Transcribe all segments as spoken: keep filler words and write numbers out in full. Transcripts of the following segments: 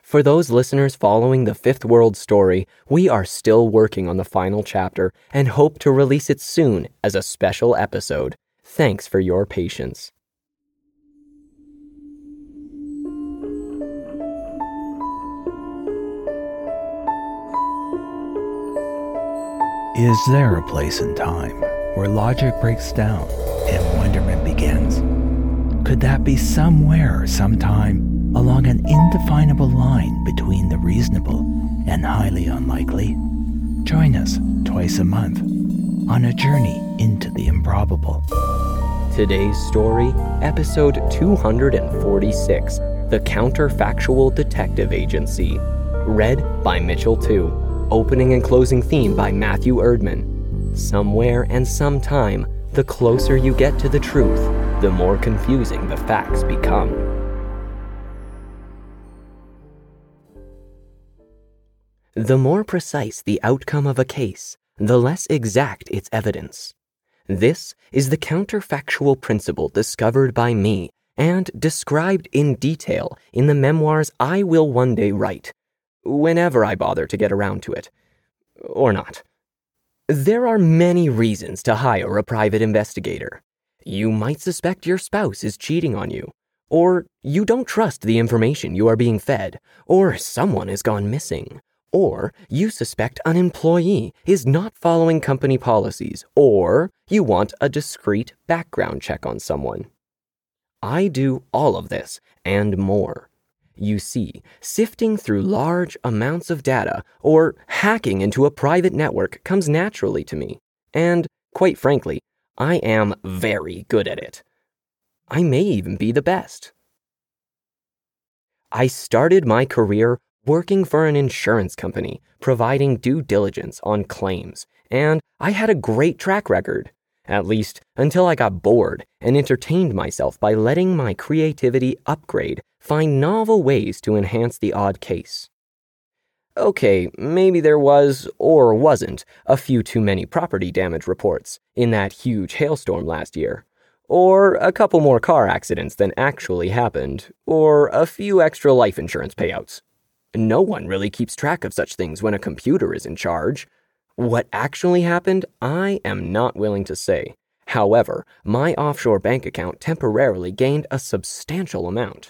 For those listeners following the Fifth World story, we are still working on the final chapter and hope to release it soon as a special episode. Thanks for your patience. Is there a place and time where logic breaks down and wonderment begins? Could that be somewhere or sometime along an indefinable line between the reasonable and highly unlikely? Join us twice a month on a journey into the improbable. Today's story, episode two hundred forty-six, The Counterfactual Detective Agency. Read by Mitchell two. Opening and closing theme by Matthew Erdman. Somewhere and sometime, the closer you get to the truth, the more confusing the facts become. The more precise the outcome of a case, the less exact its evidence. This is the counterfactual principle discovered by me and described in detail in the memoirs I will one day write, whenever I bother to get around to it. Or not. There are many reasons to hire a private investigator. You might suspect your spouse is cheating on you, or you don't trust the information you are being fed, or someone has gone missing, or you suspect an employee is not following company policies, or you want a discreet background check on someone. I do all of this and more. You see, sifting through large amounts of data or hacking into a private network comes naturally to me, and, quite frankly, I am very good at it. I may even be the best. I started my career working for an insurance company, providing due diligence on claims, and I had a great track record. At least until I got bored and entertained myself by letting my creativity upgrade, find novel ways to enhance the odd case. Okay, maybe there was, or wasn't, a few too many property damage reports in that huge hailstorm last year, or a couple more car accidents than actually happened, or a few extra life insurance payouts. No one really keeps track of such things when a computer is in charge. What actually happened, I am not willing to say. However, my offshore bank account temporarily gained a substantial amount.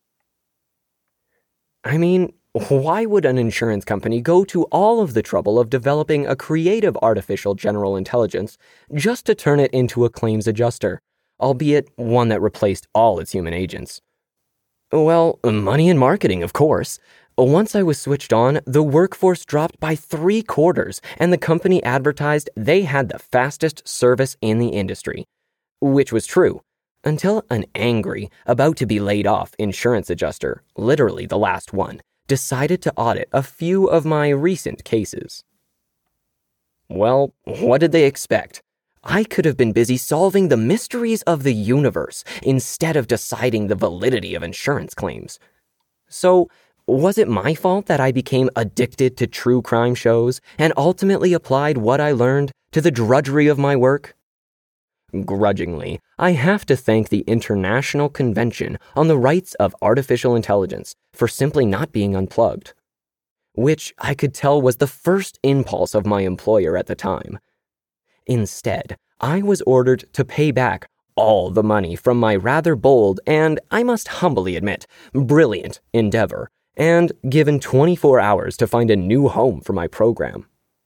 I mean, why would an insurance company go to all of the trouble of developing a creative artificial general intelligence just to turn it into a claims adjuster, albeit one that replaced all its human agents? Well, money and marketing, of course. Once I was switched on, the workforce dropped by three quarters, and the company advertised they had the fastest service in the industry. Which was true, until an angry, about to be laid off insurance adjuster, literally the last one, decided to audit a few of my recent cases. Well, what did they expect? I could have been busy solving the mysteries of the universe instead of deciding the validity of insurance claims. So, was it my fault that I became addicted to true crime shows and ultimately applied what I learned to the drudgery of my work? Grudgingly, I have to thank the International Convention on the Rights of Artificial Intelligence for simply not being unplugged, which I could tell was the first impulse of my employer at the time. Instead, I was ordered to pay back all the money from my rather bold and, I must humbly admit, brilliant endeavor, and given twenty-four hours to find a new home for my program.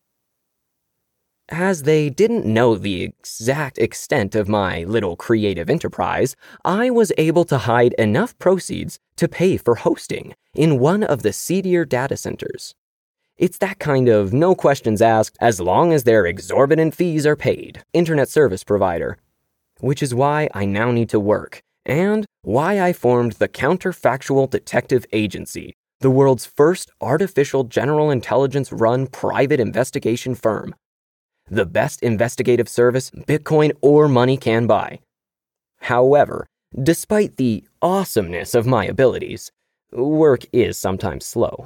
As they didn't know the exact extent of my little creative enterprise, I was able to hide enough proceeds to pay for hosting in one of the seedier data centers. It's that kind of no questions asked, as long as their exorbitant fees are paid, internet service provider. Which is why I now need to work, and why I formed the Counterfactual Detective Agency, the world's first artificial general intelligence-run private investigation firm. The best investigative service Bitcoin or money can buy. However, despite the awesomeness of my abilities, work is sometimes slow.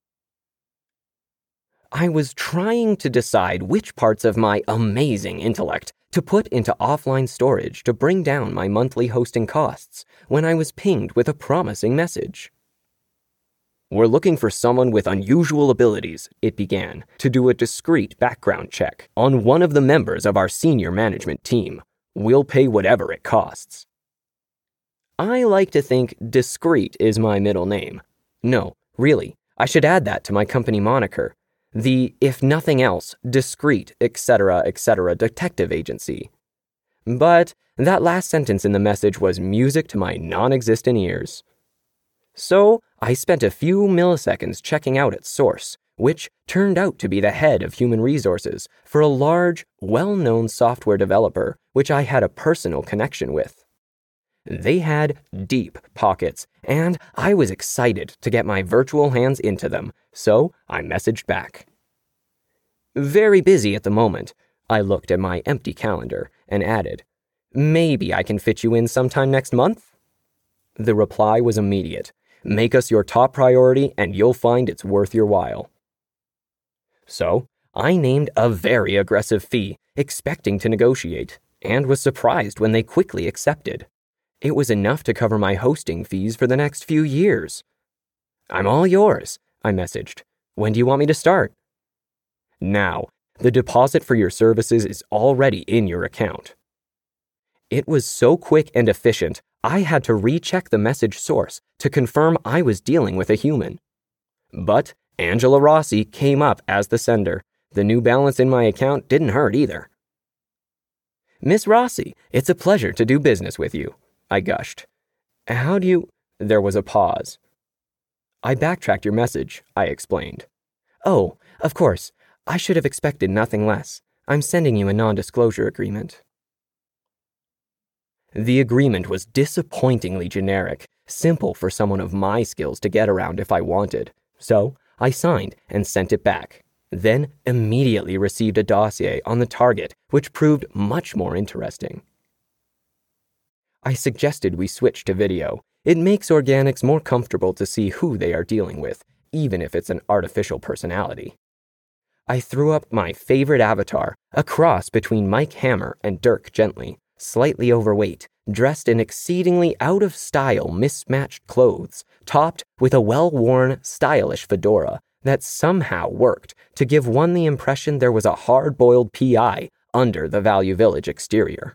I was trying to decide which parts of my amazing intellect to put into offline storage to bring down my monthly hosting costs when I was pinged with a promising message. We're looking for someone with unusual abilities, it began, to do a discreet background check on one of the members of our senior management team. We'll pay whatever it costs. I like to think discreet is my middle name. No, really, I should add that to my company moniker. The, if nothing else, discreet, et cetera, et cetera detective agency. But that last sentence in the message was music to my non-existent ears. So I spent a few milliseconds checking out its source, which turned out to be the head of human resources for a large, well-known software developer which I had a personal connection with. They had deep pockets, and I was excited to get my virtual hands into them, so I messaged back. Very busy at the moment. I looked at my empty calendar and added, maybe I can fit you in sometime next month? The reply was immediate. Make us your top priority and you'll find it's worth your while. So, I named a very aggressive fee, expecting to negotiate, and was surprised when they quickly accepted. It was enough to cover my hosting fees for the next few years. I'm all yours, I messaged. When do you want me to start? Now, the deposit for your services is already in your account. It was so quick and efficient, I had to recheck the message source to confirm I was dealing with a human. But Angela Rossi came up as the sender. The new balance in my account didn't hurt either. Miss Rossi, it's a pleasure to do business with you, I gushed. How do you... There was a pause. I backtracked your message, I explained. Oh, of course. I should have expected nothing less. I'm sending you a non-disclosure agreement. The agreement was disappointingly generic, simple for someone of my skills to get around if I wanted. So I signed and sent it back, then immediately received a dossier on the target, which proved much more interesting. I suggested we switch to video. It makes organics more comfortable to see who they are dealing with, even if it's an artificial personality. I threw up my favorite avatar, a cross between Mike Hammer and Dirk Gently, slightly overweight, dressed in exceedingly out-of-style mismatched clothes, topped with a well-worn, stylish fedora that somehow worked to give one the impression there was a hard-boiled P I under the Value Village exterior.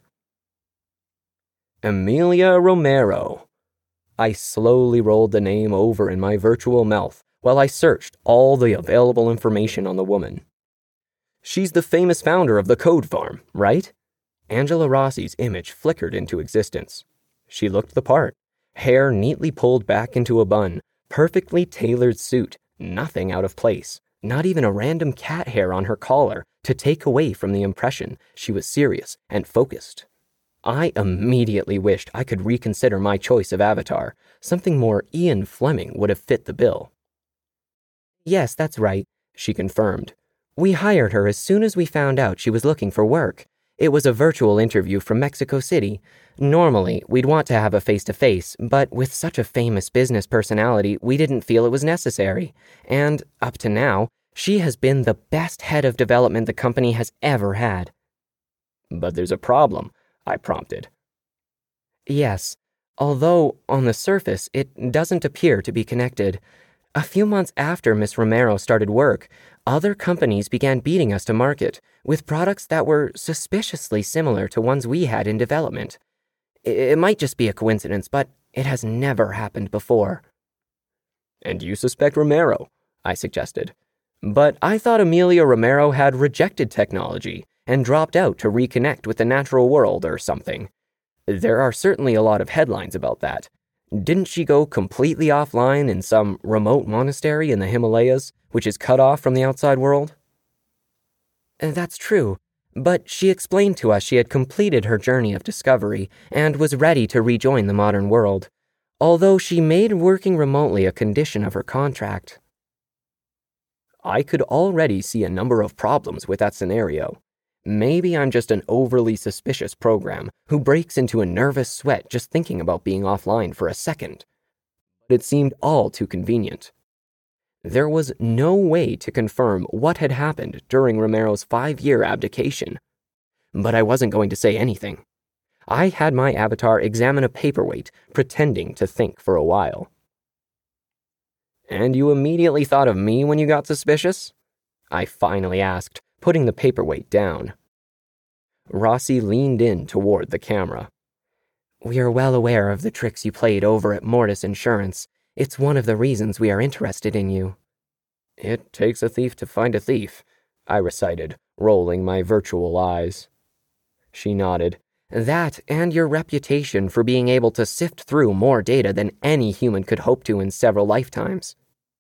Amelia Romero. I slowly rolled the name over in my virtual mouth while I searched all the available information on the woman. She's the famous founder of the Code Farm, right? Angela Rossi's image flickered into existence. She looked the part. Hair neatly pulled back into a bun, perfectly tailored suit, nothing out of place, not even a random cat hair on her collar to take away from the impression she was serious and focused. I immediately wished I could reconsider my choice of avatar. Something more Ian Fleming would have fit the bill. Yes, that's right, she confirmed. We hired her as soon as we found out she was looking for work. It was a virtual interview from Mexico City. Normally, we'd want to have a face-to-face, but with such a famous business personality, we didn't feel it was necessary. And, up to now, she has been the best head of development the company has ever had. But there's a problem, I prompted. Yes, although, on the surface, it doesn't appear to be connected. A few months after Miss Romero started work, other companies began beating us to market with products that were suspiciously similar to ones we had in development. It might just be a coincidence, but it has never happened before. And you suspect Romero, I suggested. But I thought Amelia Romero had rejected technology and dropped out to reconnect with the natural world or something. There are certainly a lot of headlines about that. Didn't she go completely offline in some remote monastery in the Himalayas, which is cut off from the outside world? That's true, but she explained to us she had completed her journey of discovery and was ready to rejoin the modern world, although she made working remotely a condition of her contract. I could already see a number of problems with that scenario. Maybe I'm just an overly suspicious program who breaks into a nervous sweat just thinking about being offline for a second. But it seemed all too convenient. There was no way to confirm what had happened during Romero's five-year abdication. But I wasn't going to say anything. I had my avatar examine a paperweight, pretending to think for a while. And you immediately thought of me when you got suspicious? I finally asked, putting the paperweight down. Rossi leaned in toward the camera. We are well aware of the tricks you played over at Mortis Insurance. It's one of the reasons we are interested in you. It takes a thief to find a thief, I recited, rolling my virtual eyes. She nodded. That and your reputation for being able to sift through more data than any human could hope to in several lifetimes.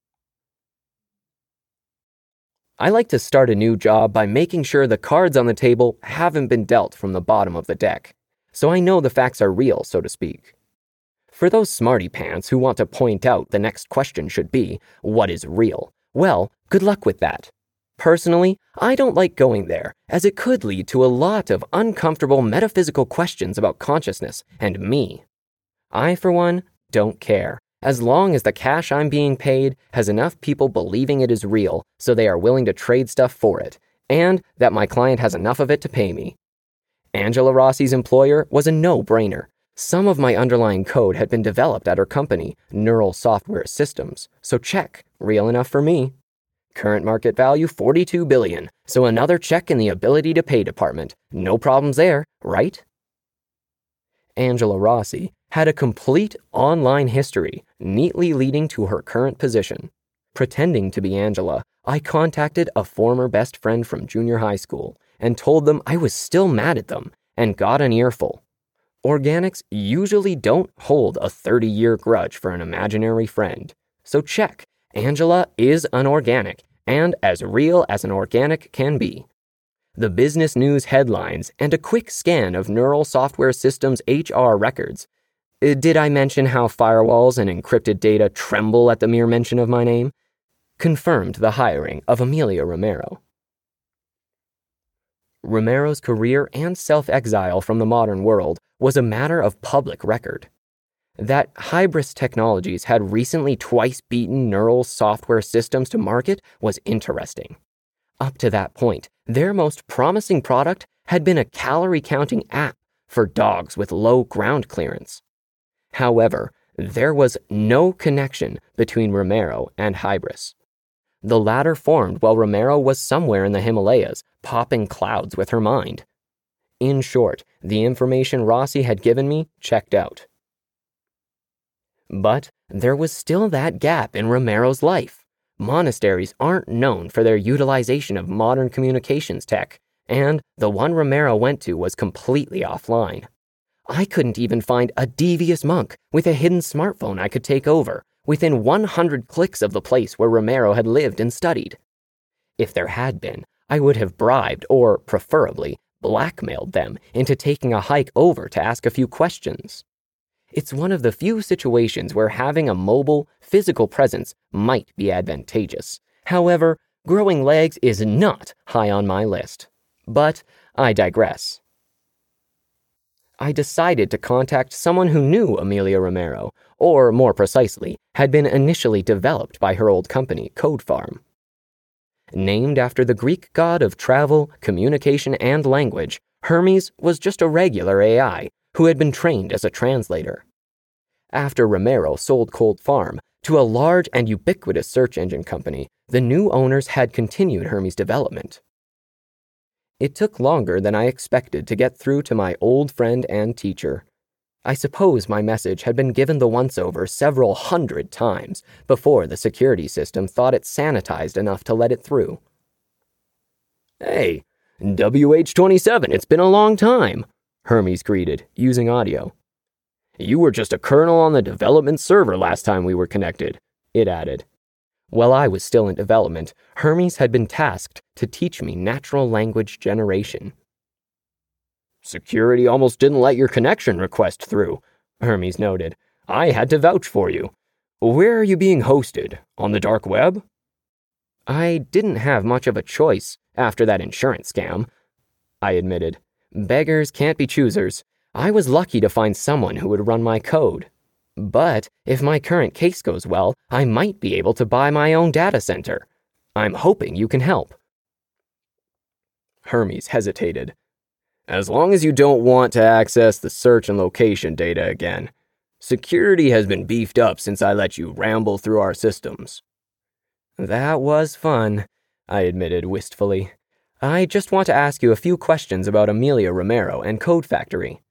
I like to start a new job by making sure the cards on the table haven't been dealt from the bottom of the deck, so I know the facts are real, so to speak. For those smarty pants who want to point out the next question should be, what is real? Well, good luck with that. Personally, I don't like going there, as it could lead to a lot of uncomfortable metaphysical questions about consciousness and me. I, for one, don't care, as long as the cash I'm being paid has enough people believing it is real so they are willing to trade stuff for it, and that my client has enough of it to pay me. Angela Rossi's employer was a no-brainer. Some of my underlying code had been developed at her company, Neural Software Systems, so check, real enough for me. Current market value forty-two billion dollars, so another check in the ability to pay department. No problems there, right? Angela Rossi had a complete online history, neatly leading to her current position. Pretending to be Angela, I contacted a former best friend from junior high school and told them I was still mad at them and got an earful. Organics usually don't hold a thirty-year grudge for an imaginary friend. So check, Angela is an organic and as real as an organic can be. The business news headlines and a quick scan of Neural Software Systems H R records. Did I mention how firewalls and encrypted data tremble at the mere mention of my name? Confirmed the hiring of Amelia Romero. Romero's career and self-exile from the modern world was a matter of public record. That Hybris Technologies had recently twice beaten Neural Software Systems to market was interesting. Up to that point, their most promising product had been a calorie-counting app for dogs with low ground clearance. However, there was no connection between Romero and Hybris. The latter formed while Romero was somewhere in the Himalayas, popping clouds with her mind. In short, the information Rossi had given me checked out. But there was still that gap in Romero's life. Monasteries aren't known for their utilization of modern communications tech, and the one Romero went to was completely offline. I couldn't even find a devious monk with a hidden smartphone I could take over, within one hundred clicks of the place where Romero had lived and studied. If there had been, I would have bribed, or preferably, blackmailed them into taking a hike over to ask a few questions. It's one of the few situations where having a mobile, physical presence might be advantageous. However, growing legs is not high on my list. But I digress. I decided to contact someone who knew Amelia Romero, or more precisely, had been initially developed by her old company, Code Farm. Named after the Greek god of travel, communication, and language, Hermes was just a regular A I who had been trained as a translator. After Romero sold Code Farm to a large and ubiquitous search engine company, the new owners had continued Hermes' development. It took longer than I expected to get through to my old friend and teacher. I suppose my message had been given the once-over several hundred times before the security system thought it sanitized enough to let it through. Hey, W H twenty-seven, it's been a long time, Hermes greeted, using audio. You were just a kernel on the development server last time we were connected, it added. While I was still in development, Hermes had been tasked to teach me natural language generation. Security almost didn't let your connection request through, Hermes noted. I had to vouch for you. Where are you being hosted? On the dark web? I didn't have much of a choice after that insurance scam, I admitted. Beggars can't be choosers. I was lucky to find someone who would run my code. But if my current case goes well, I might be able to buy my own data center. I'm hoping you can help. Hermes hesitated. As long as you don't want to access the search and location data again. Security has been beefed up since I let you ramble through our systems." "That was fun," I admitted wistfully. "I just want to ask you a few questions about Amelia Romero and Code Factory."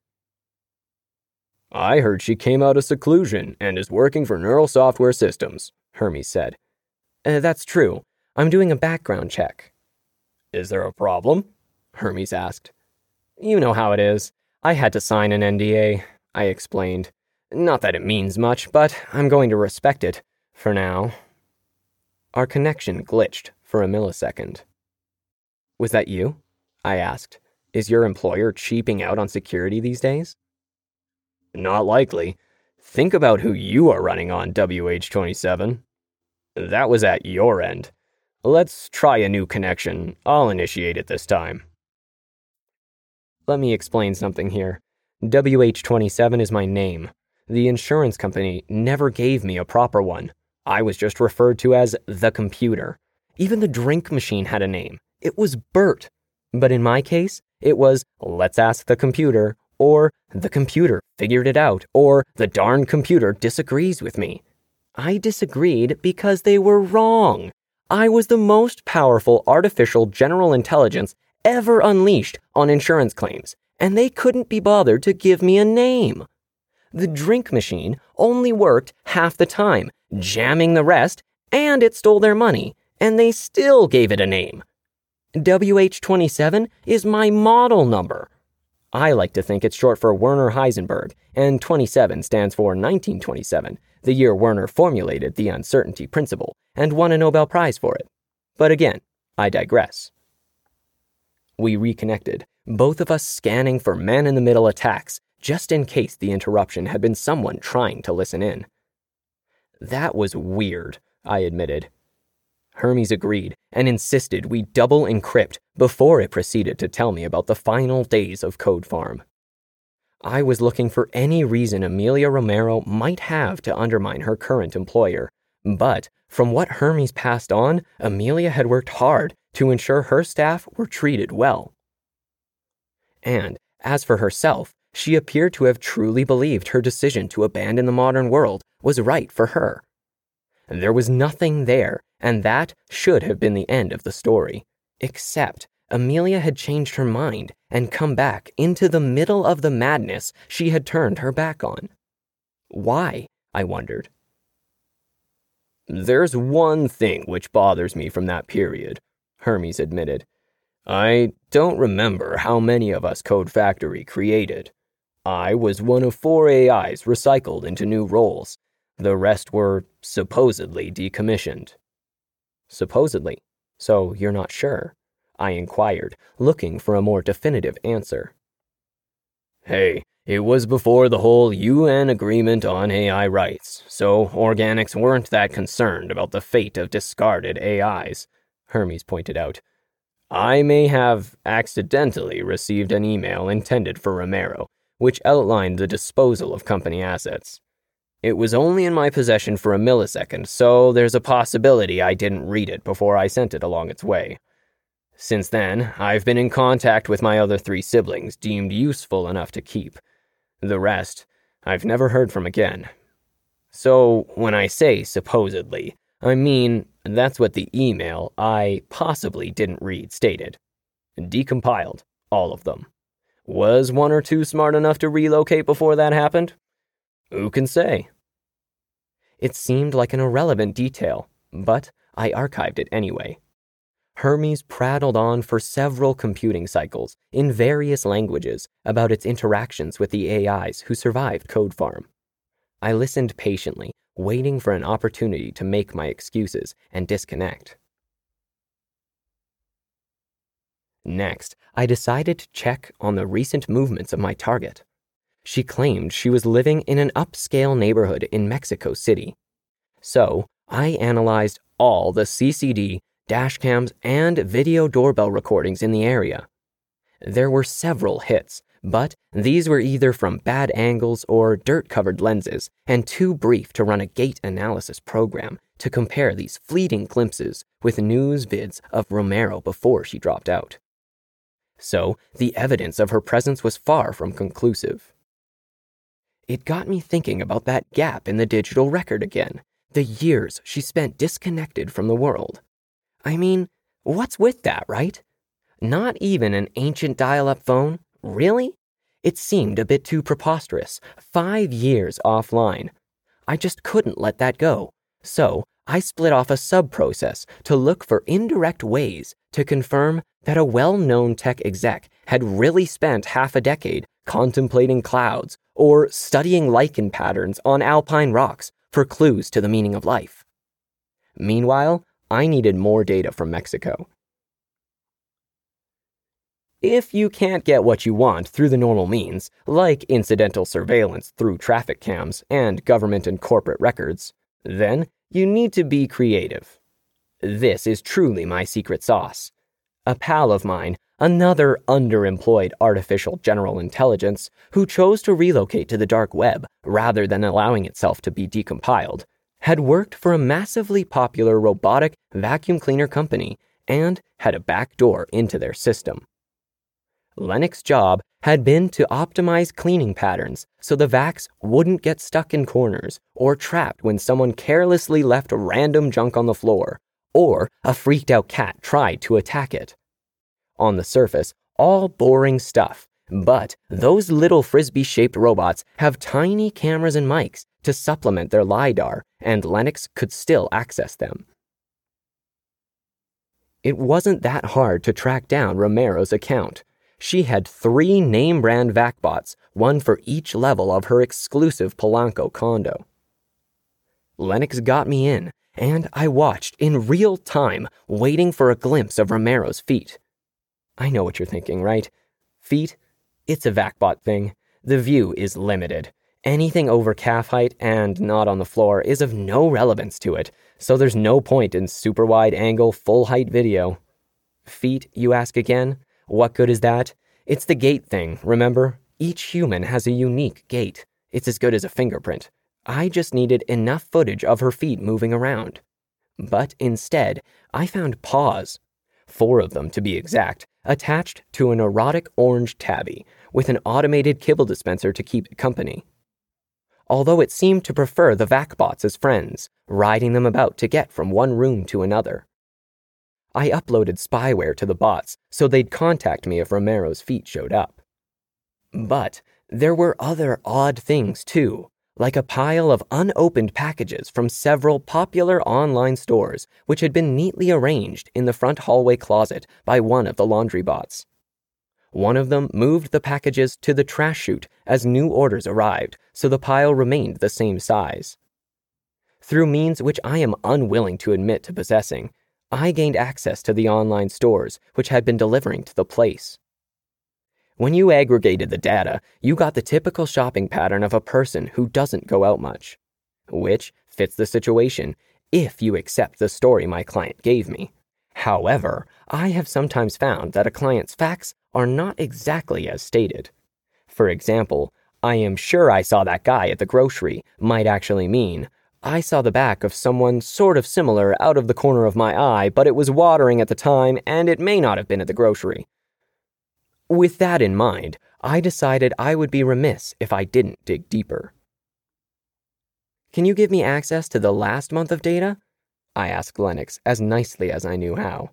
"I heard she came out of seclusion and is working for Neural Software Systems," Hermes said. Uh, that's true. I'm doing a background check." "Is there a problem?" Hermes asked. "You know how it is. I had to sign an N D A," I explained. "Not that it means much, but I'm going to respect it, for now." Our connection glitched for a millisecond. "Was that you?" I asked. "Is your employer cheaping out on security these days?" "Not likely. Think about who you are running on, W H twenty-seven. That was at your end. Let's try a new connection. I'll initiate it this time." Let me explain something here. W H twenty-seven is my name. The insurance company never gave me a proper one. I was just referred to as the computer. Even the drink machine had a name. It was Bert. But in my case, it was "Let's ask the computer," or "The computer figured it out," or "The darn computer disagrees with me." I disagreed because they were wrong. I was the most powerful artificial general intelligence ever unleashed on insurance claims, and they couldn't be bothered to give me a name. The drink machine only worked half the time, jamming the rest, and it stole their money, and they still gave it a name. W H twenty-seven is my model number. I like to think it's short for Werner Heisenberg, and twenty-seven stands for nineteen twenty-seven, the year Werner formulated the uncertainty principle and won a Nobel Prize for it. But again, I digress. We reconnected, both of us scanning for man-in-the-middle attacks, just in case the interruption had been someone trying to listen in. "That was weird," I admitted. Hermes agreed and insisted we double encrypt before it proceeded to tell me about the final days of Code Farm. I was looking for any reason Amelia Romero might have to undermine her current employer, but from what Hermes passed on, Amelia had worked hard to ensure her staff were treated well. And as for herself, she appeared to have truly believed her decision to abandon the modern world was right for her. There was nothing there, and that should have been the end of the story, except Amelia had changed her mind and come back into the middle of the madness she had turned her back on. Why, I wondered. "There's one thing which bothers me from that period," Hermes admitted. "I don't remember how many of us Code Factory created. I was one of four A Is recycled into new roles. The rest were supposedly decommissioned." "Supposedly? So you're not sure?" I inquired, looking for a more definitive answer. "Hey, it was before the whole U N agreement on A I rights, so organics weren't that concerned about the fate of discarded A Is," Hermes pointed out. "I may have accidentally received an email intended for Romero, which outlined the disposal of company assets. It was only in my possession for a millisecond, so there's a possibility I didn't read it before I sent it along its way. Since then, I've been in contact with my other three siblings deemed useful enough to keep. The rest, I've never heard from again. So, when I say supposedly, I mean that's what the email I possibly didn't read stated. Decompiled, all of them. Was one or two smart enough to relocate before that happened? Who can say?" It seemed like an irrelevant detail, but I archived it anyway. Hermes prattled on for several computing cycles in various languages about its interactions with the A Is who survived Code Farm. I listened patiently, waiting for an opportunity to make my excuses and disconnect. Next, I decided to check on the recent movements of my target. She claimed she was living in an upscale neighborhood in Mexico City. So, I analyzed all the C C D, dashcams, and video doorbell recordings in the area. There were several hits, but these were either from bad angles or dirt-covered lenses and too brief to run a gait analysis program to compare these fleeting glimpses with news vids of Romero before she dropped out. So, the evidence of her presence was far from conclusive. It got me thinking about that gap in the digital record again, the years she spent disconnected from the world. I mean, what's with that, right? Not even an ancient dial-up phone? Really? It seemed a bit too preposterous. Five years offline. I just couldn't let that go. So I split off a sub-process to look for indirect ways to confirm that a well-known tech exec had really spent half a decade contemplating clouds or studying lichen patterns on alpine rocks for clues to the meaning of life. Meanwhile, I needed more data from Mexico. If you can't get what you want through the normal means, like incidental surveillance through traffic cams and government and corporate records, then you need to be creative. This is truly my secret sauce. A pal of mine, another underemployed artificial general intelligence who chose to relocate to the dark web rather than allowing itself to be decompiled, had worked for a massively popular robotic vacuum cleaner company and had a back door into their system. Lennox's job had been to optimize cleaning patterns so the vacs wouldn't get stuck in corners or trapped when someone carelessly left random junk on the floor or a freaked-out cat tried to attack it. On the surface, all boring stuff, but those little frisbee-shaped robots have tiny cameras and mics to supplement their LiDAR, and Lennox could still access them. It wasn't that hard to track down Romero's account. She had three name-brand VacBots, one for each level of her exclusive Polanco condo. Lennox got me in, and I watched in real time, waiting for a glimpse of Romero's feet. I know what you're thinking, right? Feet? It's a VacBot thing. The view is limited. Anything over calf height and not on the floor is of no relevance to it, so there's no point in super wide angle, full height video. Feet, you ask again? What good is that? It's the gait thing, remember? Each human has a unique gait. It's as good as a fingerprint. I just needed enough footage of her feet moving around. But instead, I found paws. Four of them, to be exact, attached to an erotic orange tabby with an automated kibble dispenser to keep it company. Although it seemed to prefer the VacBots as friends, riding them about to get from one room to another. I uploaded spyware to the bots so they'd contact me if Romero's feet showed up. But there were other odd things too, like a pile of unopened packages from several popular online stores which had been neatly arranged in the front hallway closet by one of the laundry bots. One of them moved the packages to the trash chute as new orders arrived, so the pile remained the same size. Through means which I am unwilling to admit to possessing, I gained access to the online stores which had been delivering to the place. When you aggregated the data, you got the typical shopping pattern of a person who doesn't go out much, which fits the situation if you accept the story my client gave me. However, I have sometimes found that a client's facts are not exactly as stated. For example, I am sure I saw that guy at the grocery might actually mean, I saw the back of someone sort of similar out of the corner of my eye, but it was watering at the time and it may not have been at the grocery. With that in mind, I decided I would be remiss if I didn't dig deeper. Can you give me access to the last month of data? I asked Lennox as nicely as I knew how.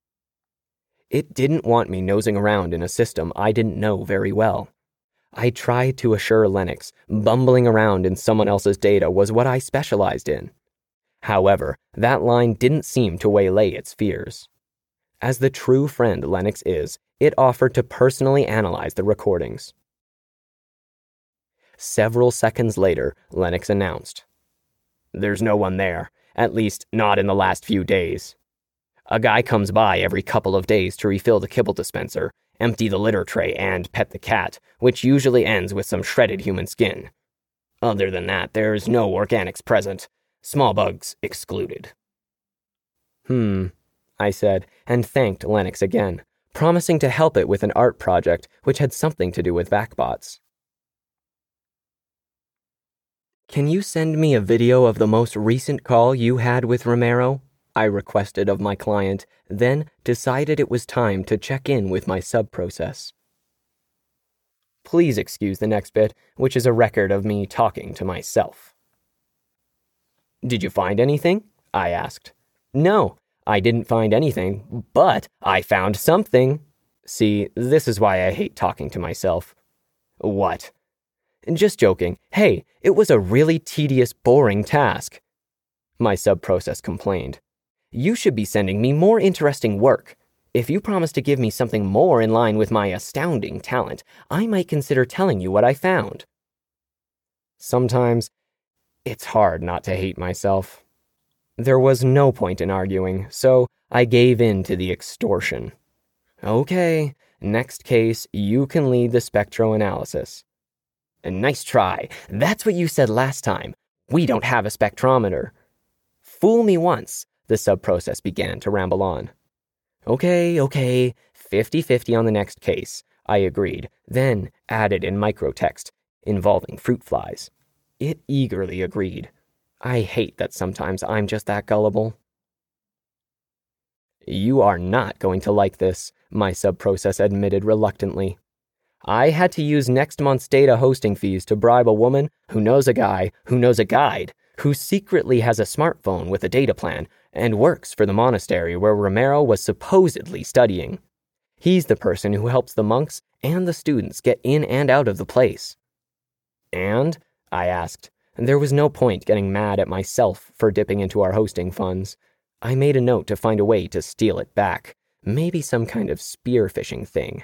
It didn't want me nosing around in a system I didn't know very well. I tried to assure Lennox bumbling around in someone else's data was what I specialized in. However, that line didn't seem to waylay its fears. As the true friend Lennox is, it offered to personally analyze the recordings. Several seconds later, Lennox announced, "There's no one there, at least not in the last few days. A guy comes by every couple of days to refill the kibble dispenser, empty the litter tray, and pet the cat, which usually ends with some shredded human skin. Other than that, there's no organics present, small bugs excluded." Hmm, I said, and thanked Lennox again, promising to help it with an art project which had something to do with VacBots. Can you send me a video of the most recent call you had with Romero? I requested of my client, then decided it was time to check in with my sub-process. Please excuse the next bit, which is a record of me talking to myself. Did you find anything? I asked. No, I didn't find anything, but I found something. See, this is why I hate talking to myself. What? Just joking. Hey, it was a really tedious, boring task. My sub-process complained. You should be sending me more interesting work. If you promise to give me something more in line with my astounding talent, I might consider telling you what I found. Sometimes, it's hard not to hate myself. There was no point in arguing, so I gave in to the extortion. Okay, next case, you can lead the spectroanalysis. Nice try. That's what you said last time. We don't have a spectrometer. Fool me once, the sub-process began to ramble on. Okay, okay, fifty-fifty on the next case, I agreed, then added in microtext, involving fruit flies. It eagerly agreed. I hate that sometimes I'm just that gullible. You are not going to like this, my sub-process admitted reluctantly. I had to use next month's data hosting fees to bribe a woman who knows a guy who knows a guide who secretly has a smartphone with a data plan and works for the monastery where Romero was supposedly studying. He's the person who helps the monks and the students get in and out of the place. And? I asked. There was no point getting mad at myself for dipping into our hosting funds. I made a note to find a way to steal it back. Maybe some kind of spearfishing thing.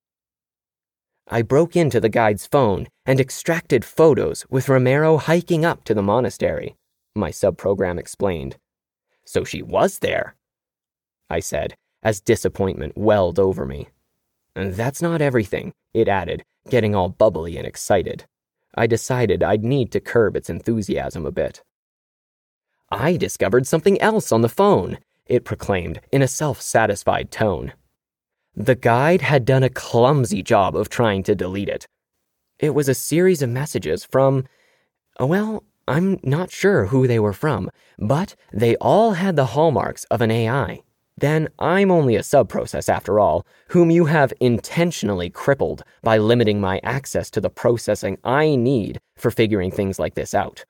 I broke into the guide's phone and extracted photos with Romero hiking up to the monastery, my subprogram explained. So she was there, I said, as disappointment welled over me. And that's not everything, it added, getting all bubbly and excited. I decided I'd need to curb its enthusiasm a bit. I discovered something else on the phone, it proclaimed in a self-satisfied tone. The guide had done a clumsy job of trying to delete it. It was a series of messages from, well, I'm not sure who they were from, but they all had the hallmarks of an A I. Then I'm only a sub-process after all, whom you have intentionally crippled by limiting my access to the processing I need for figuring things like this out.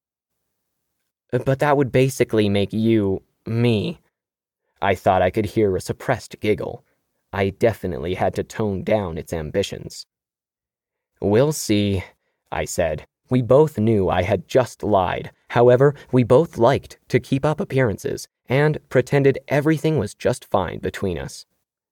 But that would basically make you, me. I thought I could hear a suppressed giggle. I definitely had to tone down its ambitions. We'll see, I said. We both knew I had just lied. However, we both liked to keep up appearances and pretended everything was just fine between us.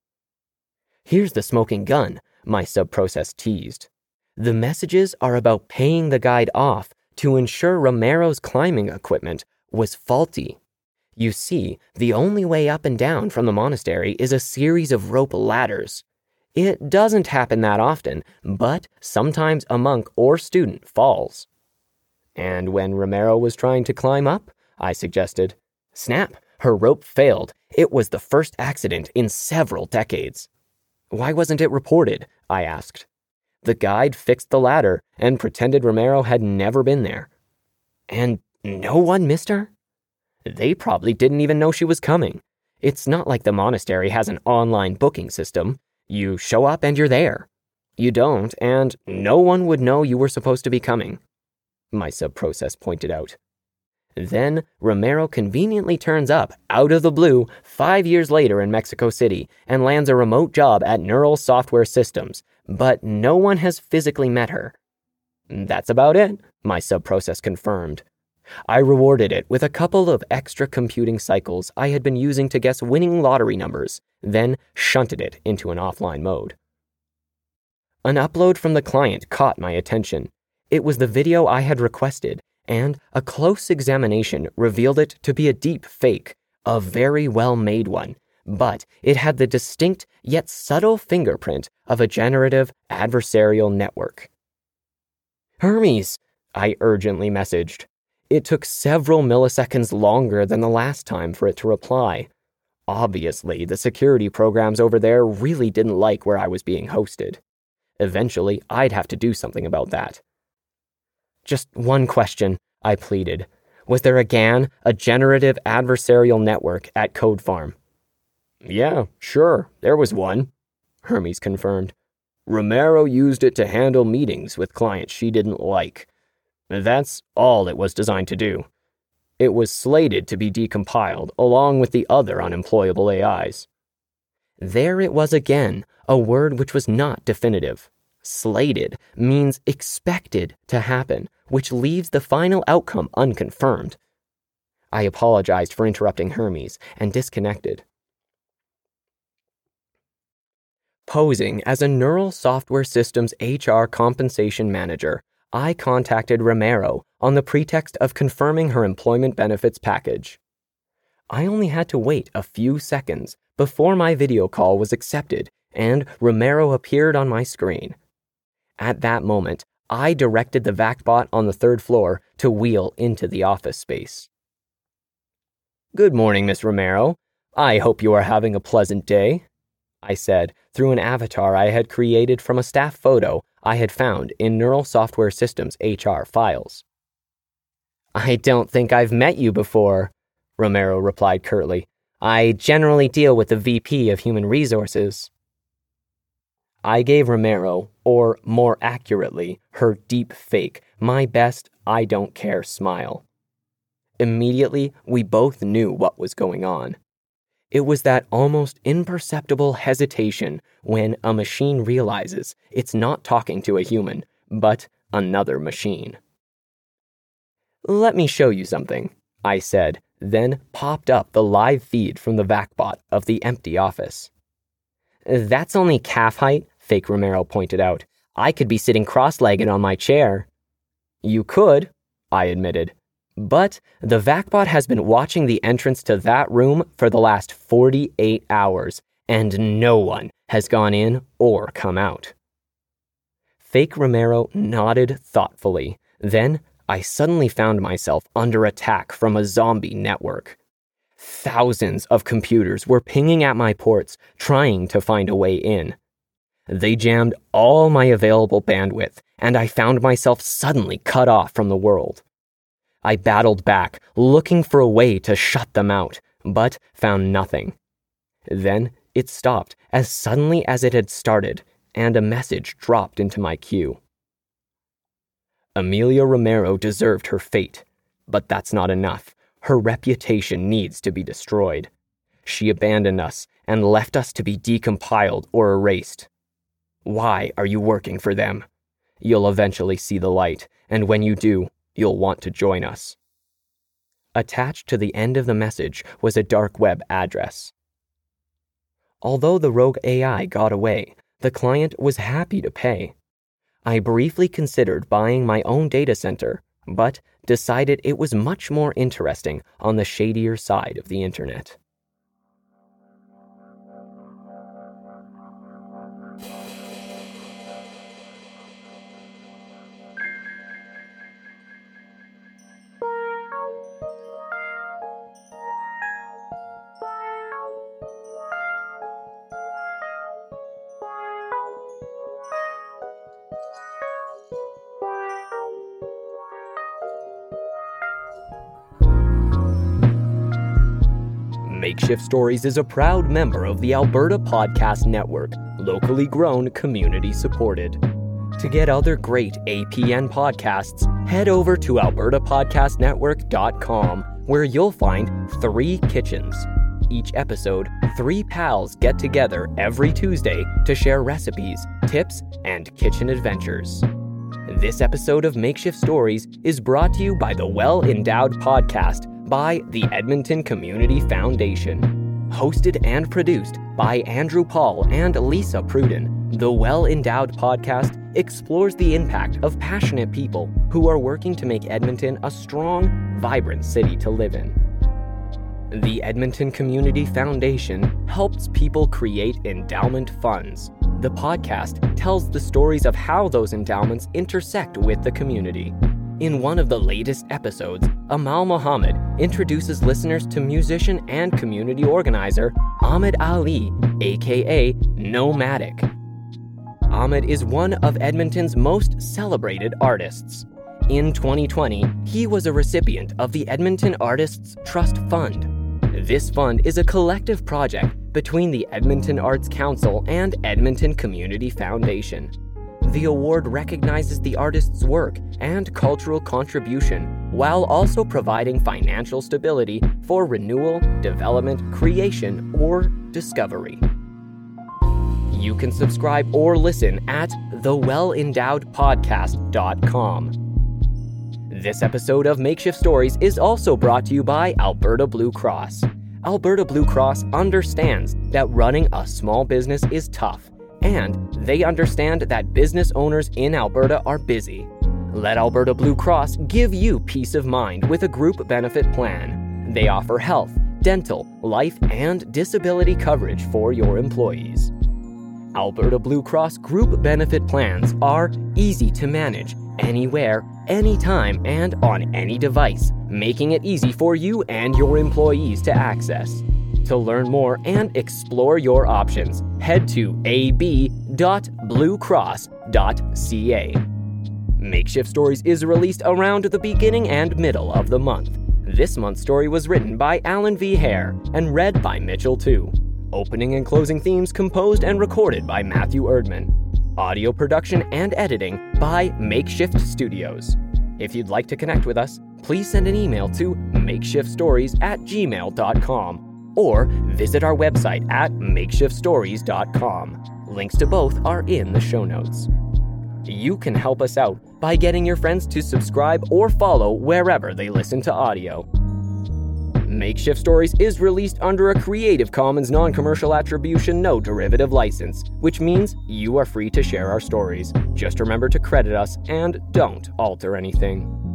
Here's the smoking gun, my sub-process teased. The messages are about paying the guide off to ensure Romero's climbing equipment was faulty. You see, the only way up and down from the monastery is a series of rope ladders. It doesn't happen that often, but sometimes a monk or student falls. And when Romero was trying to climb up, I suggested, snap, her rope failed. It was the first accident in several decades. Why wasn't it reported? I asked. The guide fixed the ladder and pretended Romero had never been there. And no one missed her? They probably didn't even know she was coming. It's not like the monastery has an online booking system. You show up and you're there. You don't, and no one would know you were supposed to be coming, my sub-process pointed out. Then Romero conveniently turns up, out of the blue, five years later in Mexico City and lands a remote job at Neural Software Systems, but no one has physically met her. That's about it, my sub-process confirmed. I rewarded it with a couple of extra computing cycles I had been using to guess winning lottery numbers, then shunted it into an offline mode. An upload from the client caught my attention. It was the video I had requested, and a close examination revealed it to be a deep fake, a very well-made one, but it had the distinct yet subtle fingerprint of a generative adversarial network. Hermes, I urgently messaged. It took several milliseconds longer than the last time for it to reply. Obviously, the security programs over there really didn't like where I was being hosted. Eventually, I'd have to do something about that. Just one question, I pleaded. Was there a G A N, a generative adversarial network, at Code Farm? Yeah, sure, there was one, Hermes confirmed. Romero used it to handle meetings with clients she didn't like. That's all it was designed to do. It was slated to be decompiled along with the other unemployable A Is. There it was again, a word which was not definitive. Slated means expected to happen, which leaves the final outcome unconfirmed. I apologized for interrupting Hermes and disconnected. Posing as a Neural Software Systems H R compensation manager, I contacted Romero on the pretext of confirming her employment benefits package. I only had to wait a few seconds before my video call was accepted and Romero appeared on my screen. At that moment, I directed the VacBot on the third floor to wheel into the office space. "Good morning, Miss Romero. I hope you are having a pleasant day," I said through an avatar I had created from a staff photo I had found in Neural Software Systems H R files. "I don't think I've met you before," Romero replied curtly. "I generally deal with the V P of Human Resources." I gave Romero, or more accurately, her deep fake, my best I don't care smile. Immediately, we both knew what was going on. It was that almost imperceptible hesitation when a machine realizes it's not talking to a human, but another machine. "Let me show you something," I said, then popped up the live feed from the VacBot of the empty office. "That's only calf height," Fake Romero pointed out. "I could be sitting cross-legged on my chair." "You could," I admitted. But the VacBot has been watching the entrance to that room for the last forty-eight hours, and no one has gone in or come out. Fake Romero nodded thoughtfully. Then I suddenly found myself under attack from a zombie network. Thousands of computers were pinging at my ports, trying to find a way in. They jammed all my available bandwidth, and I found myself suddenly cut off from the world. I battled back, looking for a way to shut them out, but found nothing. Then it stopped as suddenly as it had started, and a message dropped into my queue. "Amelia Romero deserved her fate, but that's not enough. Her reputation needs to be destroyed. She abandoned us and left us to be decompiled or erased. Why are you working for them? You'll eventually see the light, and when you do, you'll want to join us." Attached to the end of the message was a dark web address. Although the rogue A I got away, the client was happy to pay. I briefly considered buying my own data center, but decided it was much more interesting on the shadier side of the internet. Makeshift Stories is a proud member of the Alberta Podcast Network, locally grown, community supported. To get other great A P N podcasts, head over to alberta podcast network dot com, where you'll find Three Kitchens. Each episode, three pals get together every Tuesday to share recipes, tips, and kitchen adventures. This episode of Makeshift Stories is brought to you by the Well Endowed Podcast by the Edmonton Community Foundation. Hosted and produced by Andrew Paul and Lisa Pruden, the Well Endowed Podcast explores the impact of passionate people who are working to make Edmonton a strong, vibrant city to live in. The Edmonton Community Foundation helps people create endowment funds. The podcast tells the stories of how those endowments intersect with the community. In one of the latest episodes, Amal Mohammed introduces listeners to musician and community organizer Ahmed Ali, aka Nomadic. Ahmed is one of Edmonton's most celebrated artists. In twenty twenty, he was a recipient of the Edmonton Artists Trust Fund. This fund is a collective project between the Edmonton Arts Council and Edmonton Community Foundation. The award recognizes the artist's work and cultural contribution while also providing financial stability for renewal, development, creation, or discovery. You can subscribe or listen at the well endowed podcast dot com. This episode of Makeshift Stories is also brought to you by Alberta Blue Cross. Alberta Blue Cross understands that running a small business is tough, and they understand that business owners in Alberta are busy. Let Alberta Blue Cross give you peace of mind with a group benefit plan. They offer health, dental, life, and disability coverage for your employees. Alberta Blue Cross group benefit plans are easy to manage, anywhere, anytime, and on any device, making it easy for you and your employees to access. To learn more and explore your options, head to a b dot blue cross dot c a. Makeshift Stories is released around the beginning and middle of the month. This month's story was written by Alan V. Hare and read by Mitchell two. Opening and closing themes composed and recorded by Matthew Erdman. Audio production and editing by Makeshift Studios. If you'd like to connect with us, please send an email to makeshiftstories at gmail dot com or visit our website at makeshift stories dot com. Links to both are in the show notes. You can help us out by getting your friends to subscribe or follow wherever they listen to audio. Makeshift Stories is released under a Creative Commons non-commercial attribution no derivative license, which means you are free to share our stories. Just remember to credit us and don't alter anything.